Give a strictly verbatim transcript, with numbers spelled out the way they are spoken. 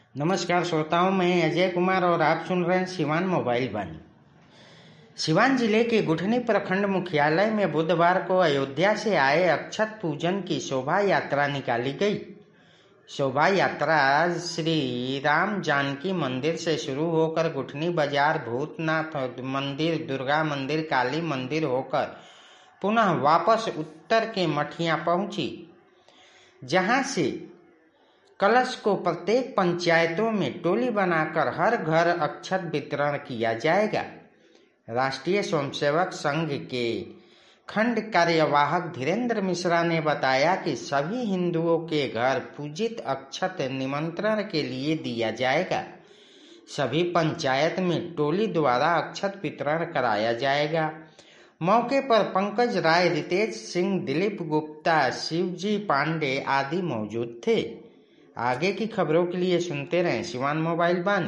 नमस्कार श्रोताओं, मैं अजय कुमार और आप सुन रहे हैं सिवान मोबाइल वाणी। सिवान जिले के गुठनी प्रखंड मुख्यालय में बुधवार को अयोध्या से आए अक्षत पूजन की शोभा यात्रा निकाली गई। शोभा यात्रा श्री राम जानकी मंदिर से शुरू होकर गुठनी बाजार, भूतनाथ मंदिर, दुर्गा मंदिर, काली मंदिर होकर पुनः वापस उत्तर के मठिया पहुंची, जहां से कलश को प्रत्येक पंचायतों में टोली बनाकर हर घर अक्षत वितरण किया जाएगा। राष्ट्रीय स्वयंसेवक संघ के खंड कार्यवाहक धीरेन्द्र मिश्रा ने बताया कि सभी हिंदुओं के घर पूजित अक्षत निमंत्रण के लिए दिया जाएगा। सभी पंचायत में टोली द्वारा अक्षत वितरण कराया जाएगा। मौके पर पंकज राय, रितेश सिंह, दिलीप गुप्ता, शिवजी पांडे आदि मौजूद थे। आगे की खबरों के लिए सुनते रहें सिवान मोबाइल वाणी।